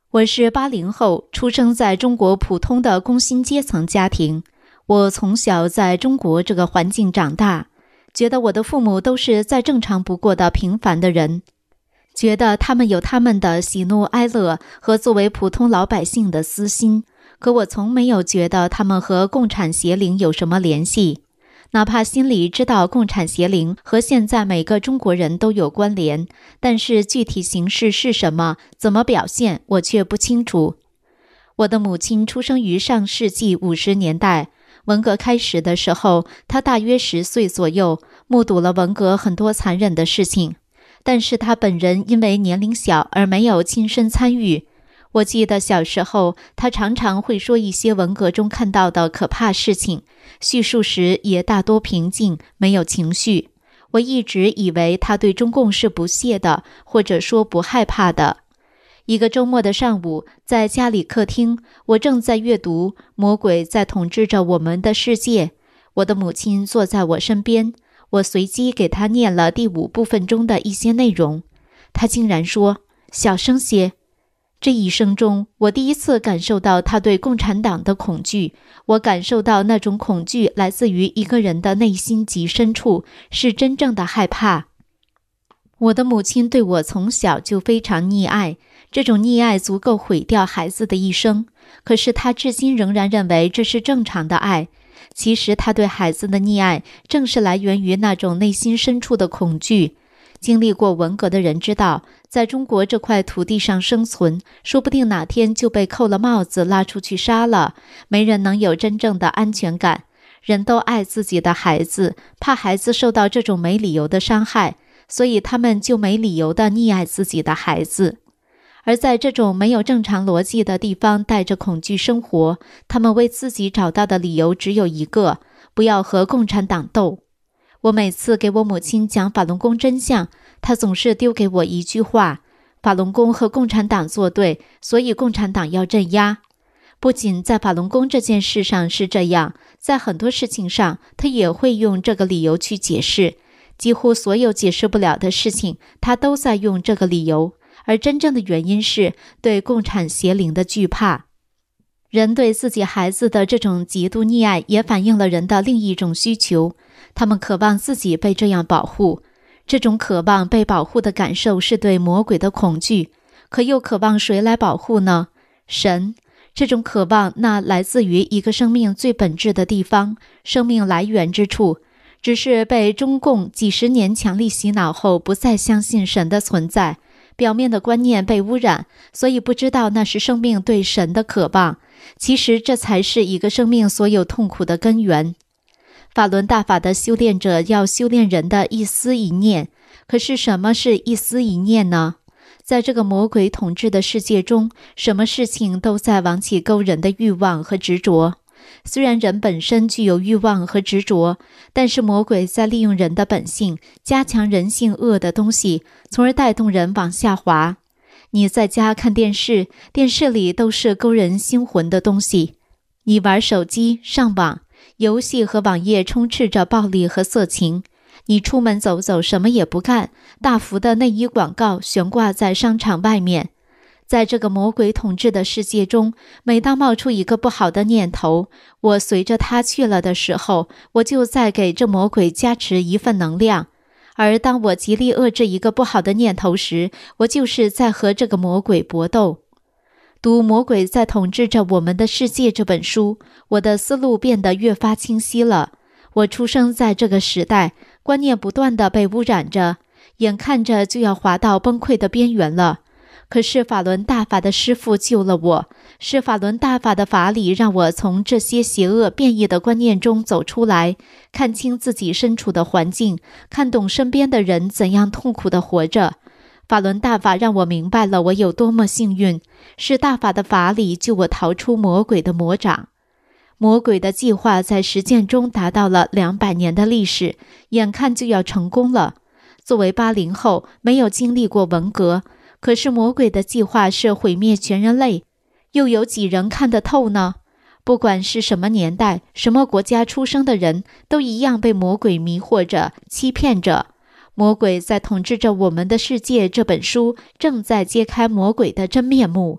我是八零后，出生在中国普通的工薪阶层家庭。我从小在中国这个环境长大，觉得我的父母都是再正常不过的平凡的人，觉得他们有他们的喜怒哀乐和作为普通老百姓的私心，可我从没有觉得他们和共产邪灵有什么联系。哪怕心里知道共产邪灵和现在每个中国人都有关联，但是具体形式是什么，怎么表现，我却不清楚。我的母亲出生于上世纪五十年代，文革开始的时候，她大约十岁左右，目睹了文革很多残忍的事情，但是她本人因为年龄小而没有亲身参与。我记得小时候，他常常会说一些文革中看到的可怕事情，叙述时也大多平静，没有情绪。我一直以为他对中共是不屑的，或者说不害怕的。一个周末的上午，在家里客厅，我正在阅读《魔鬼在统治着我们的世界》，我的母亲坐在我身边，我随机给她念了第五部分中的一些内容，她竟然说：“小声些。”这一生中，我第一次感受到他对共产党的恐惧，我感受到那种恐惧来自于一个人的内心极深处，是真正的害怕。我的母亲对我从小就非常溺爱，这种溺爱足够毁掉孩子的一生，可是她至今仍然认为这是正常的爱。其实她对孩子的溺爱正是来源于那种内心深处的恐惧。经历过文革的人知道，在中国这块土地上生存，说不定哪天就被扣了帽子拉出去杀了，没人能有真正的安全感。人都爱自己的孩子，怕孩子受到这种没理由的伤害，所以他们就没理由地溺爱自己的孩子。而在这种没有正常逻辑的地方带着恐惧生活，他们为自己找到的理由只有一个：不要和共产党斗。我每次给我母亲讲法轮功真相，她总是丢给我一句话：法轮功和共产党作对，所以共产党要镇压。不仅在法轮功这件事上是这样，在很多事情上，她也会用这个理由去解释。几乎所有解释不了的事情，她都在用这个理由，而真正的原因是对共产邪灵的惧怕。人对自己孩子的这种极度溺爱，也反映了人的另一种需求。他们渴望自己被这样保护，这种渴望被保护的感受是对魔鬼的恐惧，可又渴望谁来保护呢？神。这种渴望，那来自于一个生命最本质的地方，生命来源之处，只是被中共几十年强力洗脑后，不再相信神的存在，表面的观念被污染，所以不知道那是生命对神的渴望。其实这才是一个生命所有痛苦的根源。法轮大法的修炼者要修炼人的一思一念，可是什么是一思一念呢？在这个魔鬼统治的世界中，什么事情都在往起勾人的欲望和执着。虽然人本身具有欲望和执着，但是魔鬼在利用人的本性，加强人性恶的东西，从而带动人往下滑。你在家看电视，电视里都是勾人心魂的东西；你玩手机、上网，游戏和网页充斥着暴力和色情；你出门走走什么也不干，大幅的内衣广告悬挂在商场外面。在这个魔鬼统治的世界中，每当冒出一个不好的念头，我随着他去了的时候，我就在给这魔鬼加持一份能量。而当我极力遏制一个不好的念头时，我就是在和这个魔鬼搏斗。读《魔鬼在统治着我们的世界》这本书，我的思路变得越发清晰了。我出生在这个时代，观念不断地被污染着，眼看着就要滑到崩溃的边缘了。可是法轮大法的师父救了我，是法轮大法的法理让我从这些邪恶变异的观念中走出来，看清自己身处的环境，看懂身边的人怎样痛苦地活着。法轮大法让我明白了我有多么幸运，是大法的法理救我逃出魔鬼的魔掌。魔鬼的计划在实践中达到了两百年的历史，眼看就要成功了。作为八零后，没有经历过文革，可是魔鬼的计划是毁灭全人类，又有几人看得透呢？不管是什么年代、什么国家出生的人，都一样被魔鬼迷惑着、欺骗着。魔鬼在统治着我们的世界这本书正在揭开魔鬼的真面目。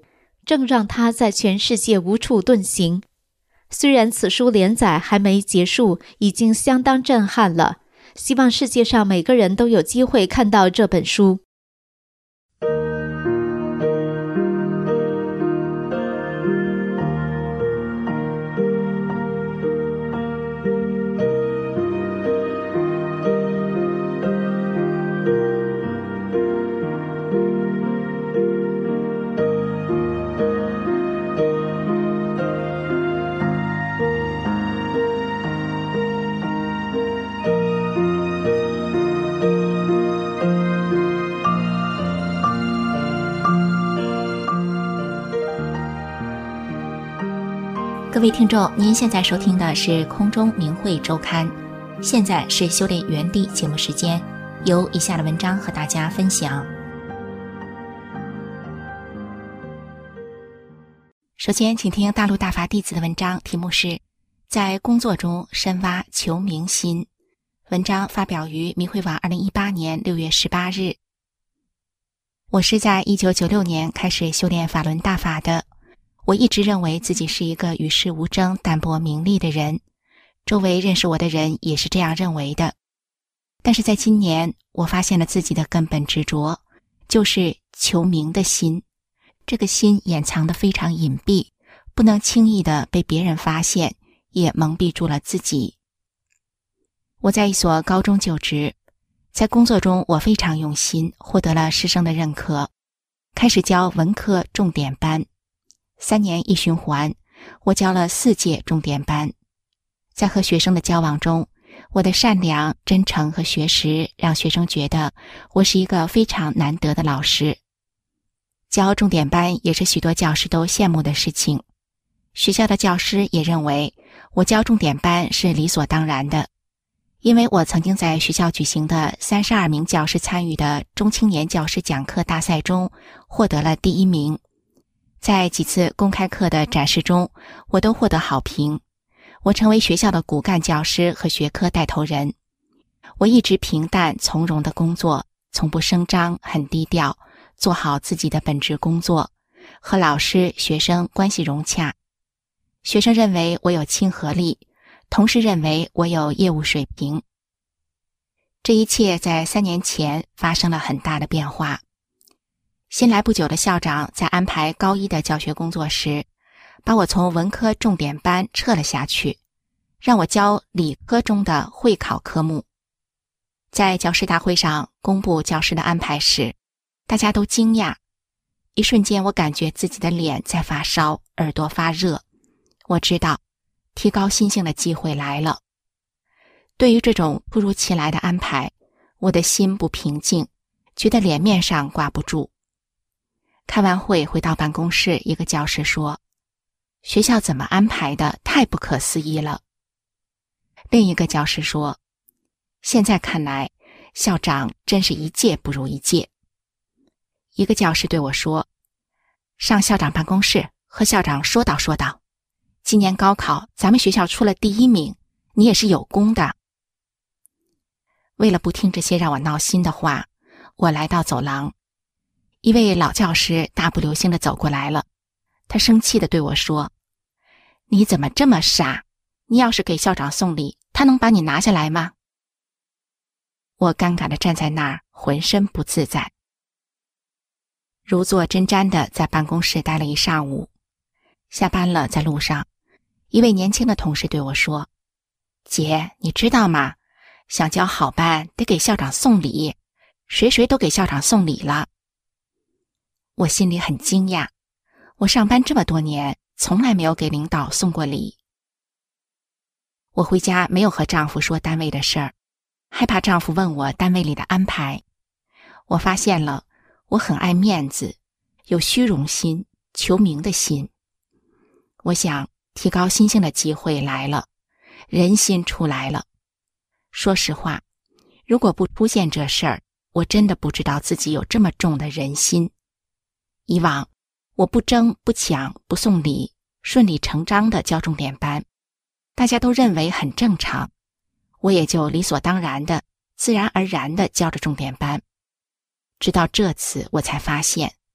正让他在全世界无处遁形。虽然此书连载还没结束，已经相当震撼了。希望世界上每个人都有机会看到这本书。 各位听众，您现在收听的是空中明慧周刊，现在是修炼园地节目时间，由以下的文章和大家分享。首先请听大陆大法弟子的文章，题目是在工作中深挖求明心，文章发表于明慧网二零一八年六月十八日。我是在一九九六年开始修炼法轮大法的，我一直认为自己是一个与世无争、淡泊名利的人，周围认识我的人也是这样认为的。但是在今年，我发现了自己的根本执着，就是求名的心。这个心掩藏得非常隐蔽，不能轻易的被别人发现，也蒙蔽住了自己。我在一所高中就职，在工作中我非常用心，获得了师生的认可，开始教文科重点班。三年一循环，我教了四届重点班。在和学生的交往中，我的善良、真诚和学识让学生觉得我是一个非常难得的老师。教重点班也是许多教师都羡慕的事情。学校的教师也认为我教重点班是理所当然的，因为我曾经在学校举行的三十二名教师参与的中青年教师讲课大赛中获得了第一名。在几次公开课的展示中，我都获得好评。我成为学校的骨干教师和学科带头人。我一直平淡从容的工作，从不声张，很低调，做好自己的本职工作，和老师、学生关系融洽。学生认为我有亲和力，同事认为我有业务水平。这一切在三年前发生了很大的变化。新来不久的校长在安排高一的教学工作时，把我从文科重点班撤了下去，让我教理科中的会考科目。在教师大会上公布教师的安排时，大家都惊讶。一瞬间，我感觉自己的脸在发烧，耳朵发热。我知道，提高心性的机会来了。对于这种突如其来的安排，我的心不平静，觉得脸面上挂不住。开完会回到办公室，一个教师说：“学校怎么安排的？太不可思议了。”另一个教师说：“现在看来，校长真是一届不如一届。”一个教师对我说：“上校长办公室和校长说道说道，今年高考咱们学校出了第一名，你也是有功的。”为了不听这些让我闹心的话，我来到走廊。一位老教师大步流星地走过来了，他生气地对我说：“你怎么这么傻？你要是给校长送礼，他能把你拿下来吗？”我尴尬地站在那儿，浑身不自在。如坐针毡地在办公室待了一上午。下班了，在路上，一位年轻的同事对我说：“姐，你知道吗？想教好班得给校长送礼，谁谁都给校长送礼了。”我心里很惊讶，我上班这么多年，从来没有给领导送过礼。我回家没有和丈夫说单位的事儿，害怕丈夫问我单位里的安排。我发现了，我很爱面子，有虚荣心、求名的心。我想，提高心性的机会来了，人心出来了。说实话，如果不出现这事儿，我真的不知道自己有这么重的人心。以往我不争不抢不送礼，顺理成章地教重点班，大家都认为很正常，我也就理所当然的自然而然地教着重点班。直到这次我才发现，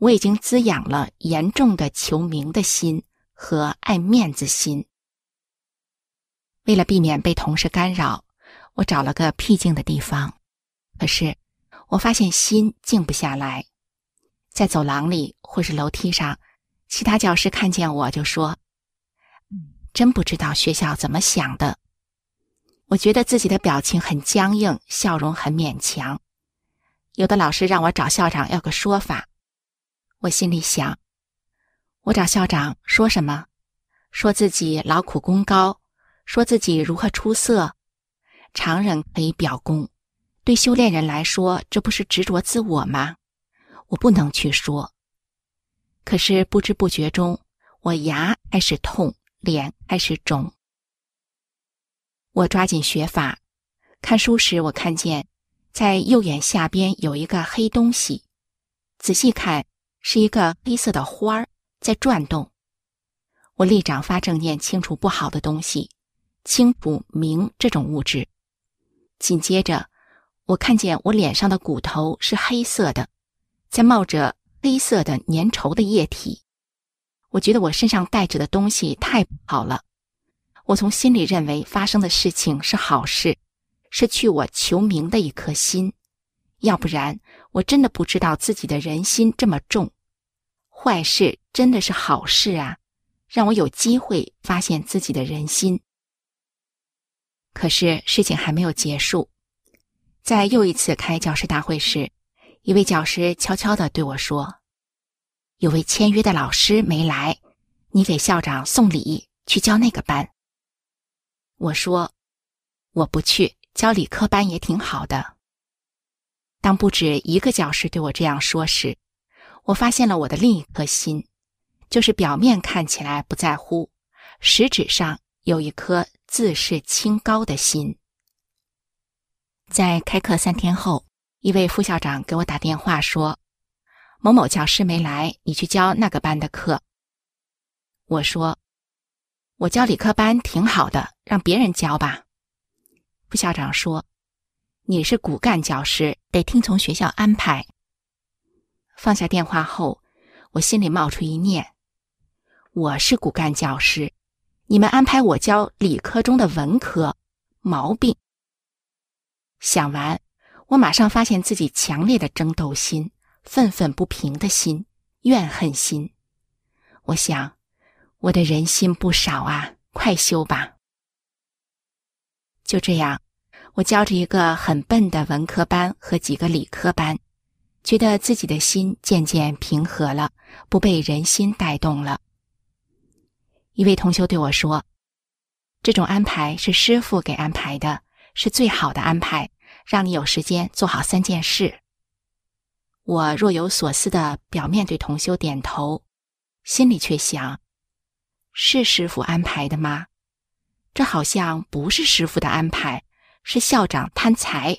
我已经滋养了严重的求名的心和爱面子心。为了避免被同事干扰，我找了个僻静的地方。可是我发现心静不下来。在走廊里或是楼梯上，其他教师看见我就说，真不知道学校怎么想的。我觉得自己的表情很僵硬，笑容很勉强。有的老师让我找校长要个说法。我心里想，我找校长说什么？说自己劳苦功高，说自己如何出色。常人可以表功，对修炼人来说，这不是执着自我吗？我不能去说。可是不知不觉中，我牙开始痛，脸开始肿。我抓紧学法，看书时我看见在右眼下边有一个黑东西，仔细看是一个黑色的花儿在转动。我立掌发正念，清除不好的东西，清除明这种物质。紧接着我看见我脸上的骨头是黑色的，在冒着黑色的粘稠的液体。我觉得我身上带着的东西太不好了。我从心里认为发生的事情是好事，是去我求名的一颗心，要不然我真的不知道自己的人心这么重。坏事真的是好事啊，让我有机会发现自己的人心。可是事情还没有结束。在又一次开教师大会时，一位教师悄悄地对我说，有位签约的老师没来，你给校长送礼，去教那个班。我说，我不去，教理科班也挺好的。当不止一个教师对我这样说时，我发现了我的另一颗心，就是表面看起来不在乎，实质上有一颗自视清高的心。在开课三天后，一位副校长给我打电话说，某某教师没来，你去教那个班的课。我说，我教理科班挺好的，让别人教吧。副校长说，你是骨干教师，得听从学校安排。放下电话后，我心里冒出一念，我是骨干教师，你们安排我教理科中的文科，毛病。想完，我马上发现自己强烈的争斗心、愤愤不平的心、怨恨心。我想，我的人心不少啊，快修吧。就这样，我教着一个很笨的文科班和几个理科班，觉得自己的心渐渐平和了，不被人心带动了。一位同修对我说，这种安排是师父给安排的，是最好的安排，让你有时间做好三件事。我若有所思的表面对同修点头，心里却想，是师父安排的吗？这好像不是师父的安排，是校长贪财。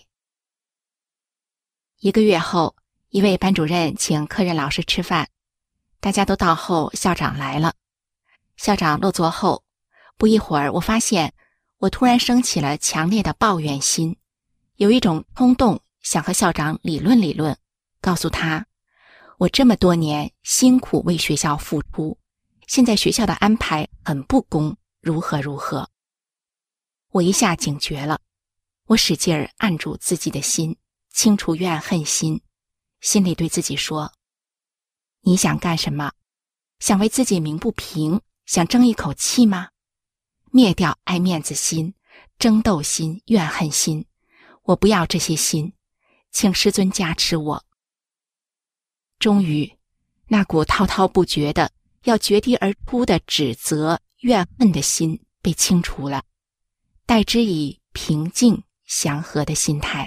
一个月后，一位班主任请科任老师吃饭，大家都到后，校长来了。校长落座后，不一会儿，我发现我突然升起了强烈的抱怨心，有一种冲动想和校长理论理论，告诉他，我这么多年辛苦为学校付出，现在学校的安排很不公，如何如何。我一下警觉了，我使劲儿按住自己的心，清除怨恨心，心里对自己说，你想干什么？想为自己鸣不平，想争一口气吗？灭掉爱面子心、争斗心、怨恨心，我不要这些心，请师尊加持我。终于，那股滔滔不绝的要决堤而出的指责、怨恨的心被清除了，代之以平静、祥和的心态。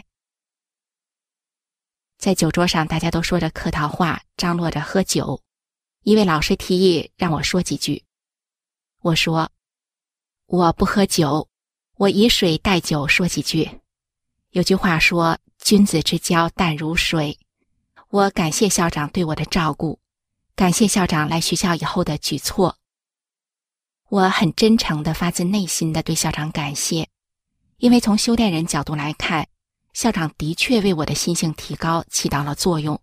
在酒桌上，大家都说着客套话，张罗着喝酒。一位老师提议让我说几句，我说，我不喝酒，我以水代酒说几句。有句话说，君子之交淡如水。我感谢校长对我的照顾，感谢校长来学校以后的举措。我很真诚地发自内心地对校长感谢，因为从修炼人角度来看，校长的确为我的心性提高起到了作用，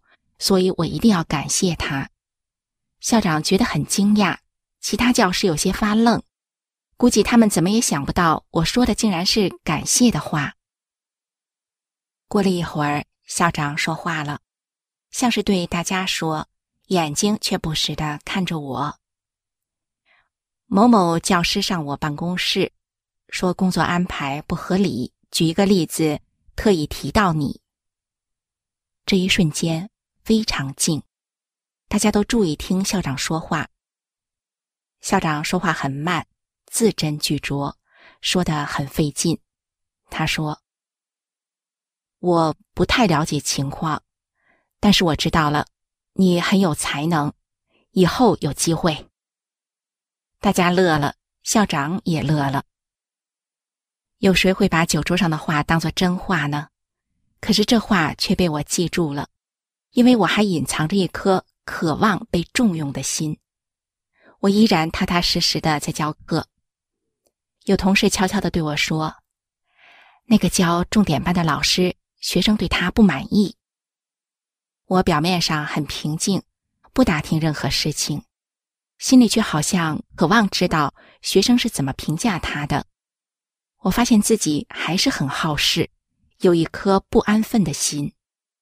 所以我一定要感谢他。校长觉得很惊讶，其他教师有些发愣，估计他们怎么也想不到我说的竟然是感谢的话。过了一会儿，校长说话了，像是对大家说，眼睛却不时地看着我。某某教师上我办公室，说工作安排不合理，举一个例子，特意提到你。这一瞬间非常静，大家都注意听校长说话。校长说话很慢，字斟句酌，说得很费劲。他说，我不太了解情况，但是我知道了，你很有才能，以后有机会。大家乐了，校长也乐了。有谁会把酒桌上的话当作真话呢？可是这话却被我记住了，因为我还隐藏着一颗渴望被重用的心。我依然踏踏实实地在教课。有同事悄悄地对我说，那个教重点班的老师，学生对他不满意。我表面上很平静，不打听任何事情，心里却好像渴望知道学生是怎么评价他的。我发现自己还是很好事，有一颗不安分的心。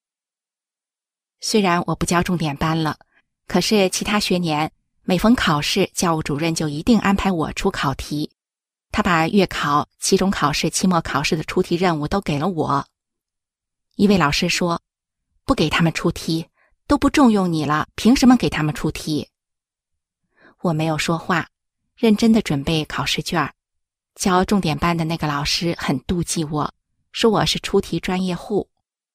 虽然我不教重点班了，可是其他学年每逢考试，教务主任就一定安排我出考题。他把月考、期中考试、期末考试的出题任务都给了我。一位老师说，不给他们出题，都不重用你了，凭什么给他们出题？我没有说话，认真地准备考试卷。教重点班的那个老师很妒忌我，说我是出题专业户。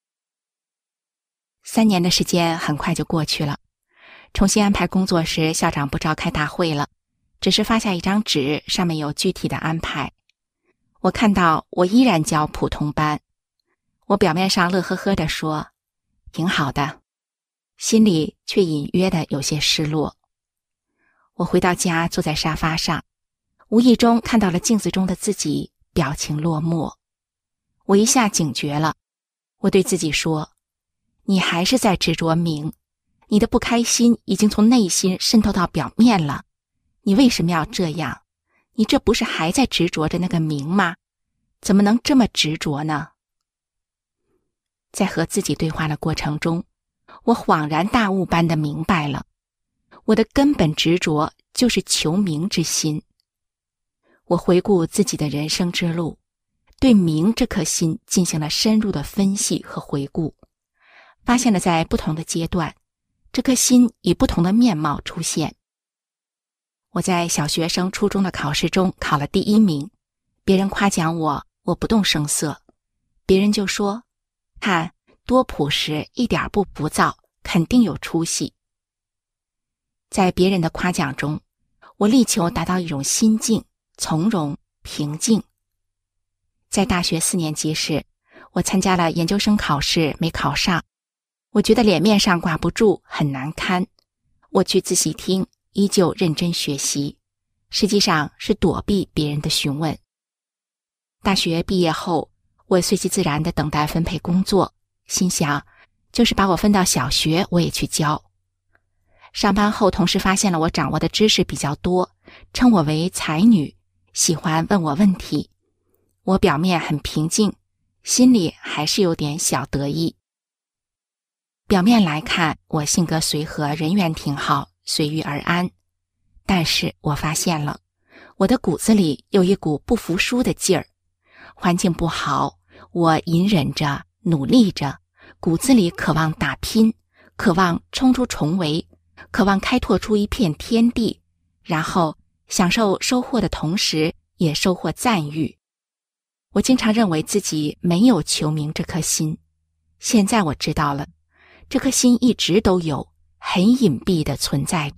三年的时间很快就过去了，重新安排工作时，校长不召开大会了，只是发下一张纸，上面有具体的安排。我看到我依然教普通班，我表面上乐呵呵地说，挺好的，心里却隐约的有些失落。我回到家，坐在沙发上，无意中看到了镜子中的自己，表情落寞。我一下警觉了，我对自己说，你还是在执着名，你的不开心已经从内心渗透到表面了，你为什么要这样？你这不是还在执着着那个名吗？怎么能这么执着呢？在和自己对话的过程中，我恍然大悟般的明白了，我的根本执着就是求名之心。我回顾自己的人生之路，对名这颗心进行了深入的分析和回顾，发现了在不同的阶段，这颗心以不同的面貌出现。我在小学生初中的考试中考了第一名，别人夸奖我，我不动声色，别人就说，看，多朴实，一点不浮躁，肯定有出息。在别人的夸奖中，我力求达到一种心境，从容平静。在大学四年级时，我参加了研究生考试，没考上，我觉得脸面上挂不住，很难堪。我去自习厅，依旧认真学习，实际上是躲避别人的询问。大学毕业后，我随其自然地等待分配工作，心想，就是把我分到小学，我也去教。上班后，同事发现了我掌握的知识比较多，称我为才女，喜欢问我问题。我表面很平静，心里还是有点小得意。表面来看，我性格随和，人缘挺好，随遇而安。但是我发现了，我的骨子里有一股不服输的劲儿。环境不好，我隐忍着，努力着，骨子里渴望打拼，渴望冲出重围，渴望开拓出一片天地，然后享受收获的同时，也收获赞誉。我经常认为自己没有求名这颗心，现在我知道了，这颗心一直都有，很隐蔽的存在。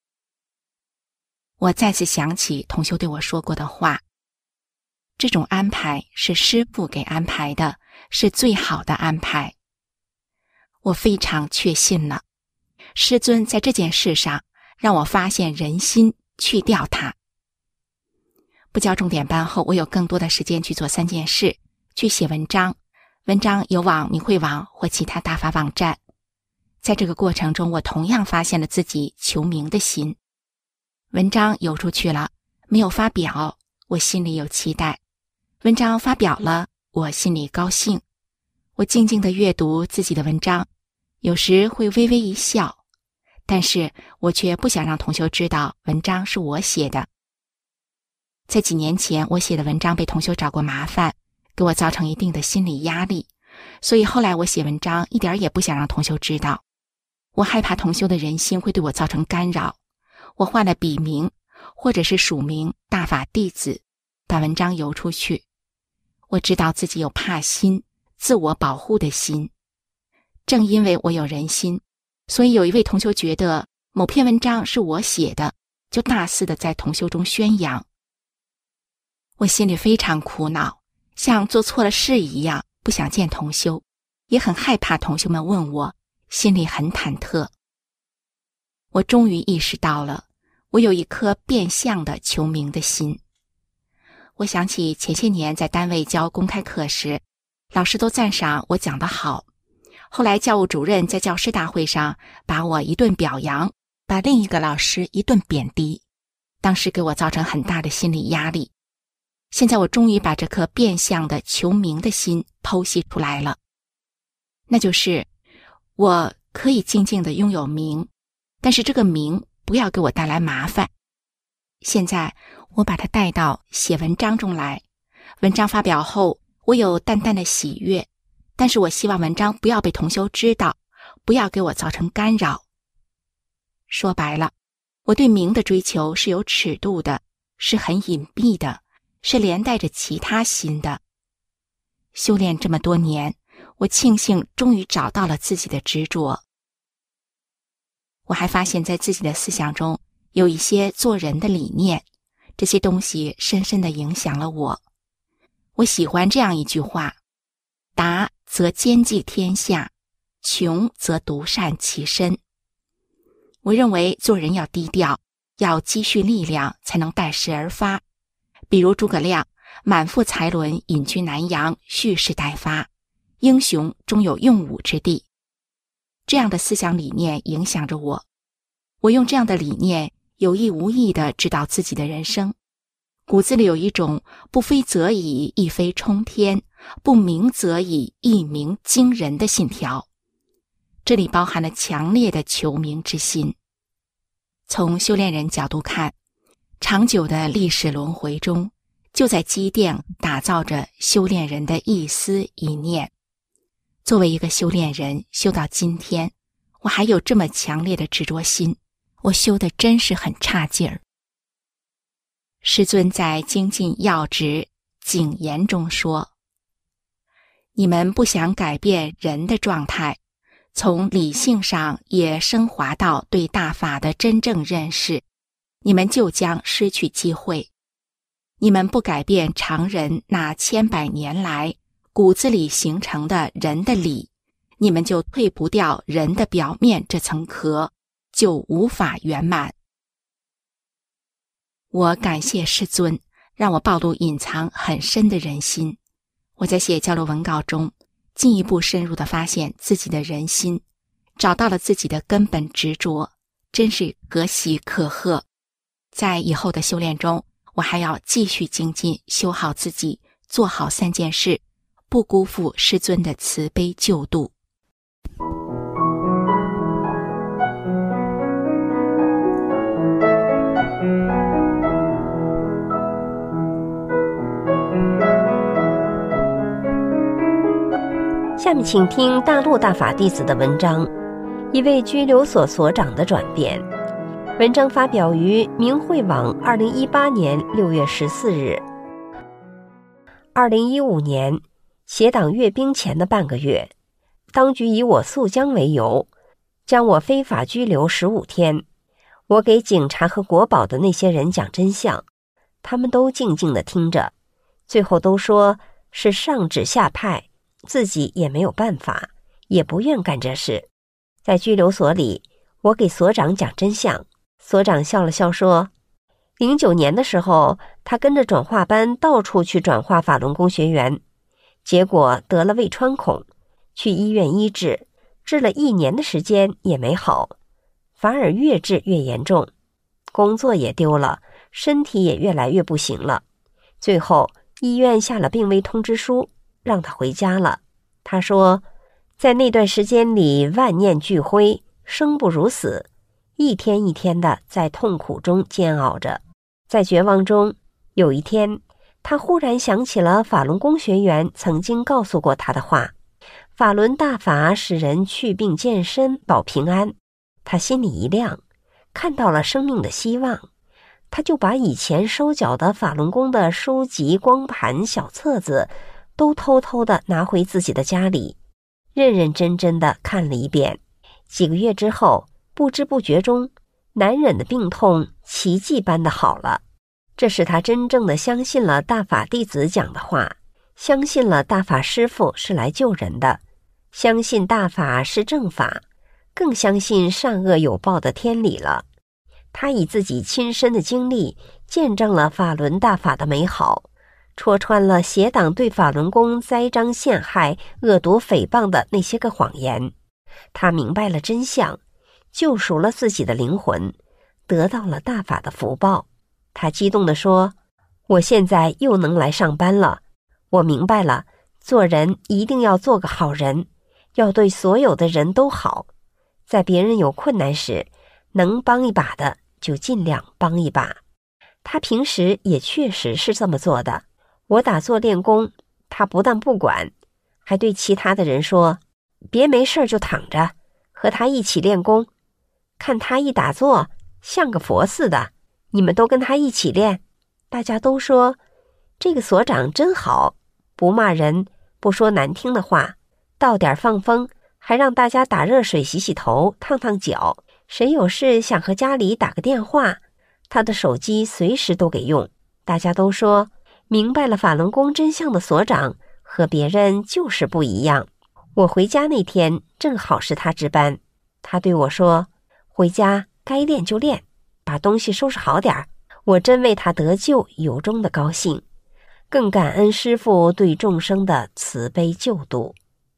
我再次想起同修对我说过的话，这种安排是师父给安排的，是最好的安排。我非常确信了，师尊在这件事上让我发现人心，去掉它。不教重点班后，我有更多的时间去做三件事，去写文章，文章有往明慧网或其他大法网站。 在这个过程中，我同样发现了自己求名的心。文章邮出去了，没有发表，我心里有期待；文章发表了，我心里高兴。我静静地阅读自己的文章，有时会微微一笑，但是我却不想让同修知道文章是我写的。在几年前，我写的文章被同修找过麻烦，给我造成一定的心理压力，所以后来我写文章一点也不想让同修知道。我害怕同修的人心会对我造成干扰，我换了笔名或者是署名大法弟子，把文章邮出去。我知道自己有怕心，自我保护的心。正因为我有人心，所以有一位同修觉得某篇文章是我写的，就大肆的在同修中宣扬。我心里非常苦恼，像做错了事一样，不想见同修，也很害怕同修们问我，心里很忐忑。我终于意识到了，我有一颗变相的求名的心。我想起前些年在单位教公开课时，老师都赞赏我讲得好，后来教务主任在教师大会上把我一顿表扬，把另一个老师一顿贬低，当时给我造成很大的心理压力。现在我终于把这颗变相的求名的心剖析出来了，那就是我可以静静地拥有名，但是这个名不要给我带来麻烦。现在我把它带到写文章中来，文章发表后，我有淡淡的喜悦，但是我希望文章不要被同修知道，不要给我造成干扰。说白了，我对名的追求是有尺度的，是很隐蔽的，是连带着其他心的。修炼这么多年，我庆幸终于找到了自己的执着。我还发现在自己的思想中有一些做人的理念，这些东西深深地影响了我。我喜欢这样一句话：达则兼济天下，穷则独善其身。我认为做人要低调，要积蓄力量才能待时而发。比如诸葛亮满腹才伦，隐居南阳，蓄势待发，英雄终有用武之地。这样的思想理念影响着我，我用这样的理念有意无意地指导自己的人生。骨子里有一种不飞则已，一飞冲天，不鸣则已，一鸣惊人的信条。这里包含了强烈的求名之心。从修炼人角度看，长久的历史轮回中，就在积淀打造着修炼人的一思一念。作为一个修炼人，修到今天，我还有这么强烈的执着心，我修的真是很差劲儿。师尊在精进要旨谨言中说，你们不想改变人的状态，从理性上也升华到对大法的真正认识，你们就将失去机会。你们不改变常人那千百年来骨子里形成的人的理，你们就退不掉人的表面这层壳，就无法圆满。我感谢师尊，让我暴露隐藏很深的人心。我在写交流文稿中，进一步深入地发现自己的人心，找到了自己的根本执着，真是可喜可贺。在以后的修炼中，我还要继续精进，修好自己，做好三件事，不辜负师尊的慈悲救度。 下面请听大陆大法弟子的文章，一位拘留所所长的转变。文章发表于明慧网二零一八年六月十四日。二零一五年协党阅兵前的半个月，当局以我溯江为由，将我非法拘留十五天。我给警察和国保的那些人讲真相，他们都静静地听着，最后都说是上旨下派，自己也没有办法，也不愿干这事。在拘留所里，我给所长讲真相，所长笑了笑说，零九年的时候，他跟着转化班到处去转化法轮功学员，结果得了胃穿孔，去医院医治， 治了一年的时间也没好，反而越治越严重，工作也丢了，身体也越来越不行了。最后医院下了病危通知书，让他回家了。他说，在那段时间里万念俱灰，生不如死，一天一天的在痛苦中煎熬着。在绝望中，有一天他忽然想起了法轮功学员曾经告诉过他的话，法轮大法使人去病健身保平安。他心里一亮，看到了生命的希望，他就把以前收缴的法轮功的书籍、光盘、小册子都偷偷地拿回自己的家里，认认真真地看了一遍。几个月之后，不知不觉中，难忍的病痛奇迹般的好了。这使他真正的相信了大法弟子讲的话，相信了大法师父是来救人的，相信大法是正法，更相信善恶有报的天理了。他以自己亲身的经历见证了法轮大法的美好，戳穿了邪党对法轮功栽赃陷害、恶毒诽谤的那些个谎言。他明白了真相，救赎了自己的灵魂，得到了大法的福报。他激动地说，我现在又能来上班了，我明白了，做人一定要做个好人，要对所有的人都好，在别人有困难时，能帮一把的就尽量帮一把。他平时也确实是这么做的。我打坐练功，他不但不管，还对其他的人说，别没事就躺着，和他一起练功。看他一打坐，像个佛似的，你们都跟他一起练。大家都说，这个所长真好，不骂人，不说难听的话，到点放风，还让大家打热水洗洗头、烫烫脚。谁有事想和家里打个电话，他的手机随时都给用。大家都说，明白了法轮功真相的所长和别人就是不一样。我回家那天正好是他值班，他对我说，回家该练就练，把东西收拾好点儿。我真为他得救由衷的高兴，更感恩师父对众生的慈悲救度。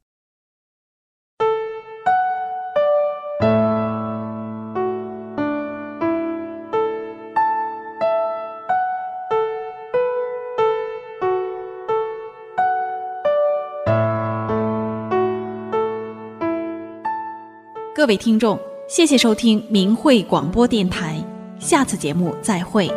各位听众，谢谢收听明慧广播电台，下次节目再会。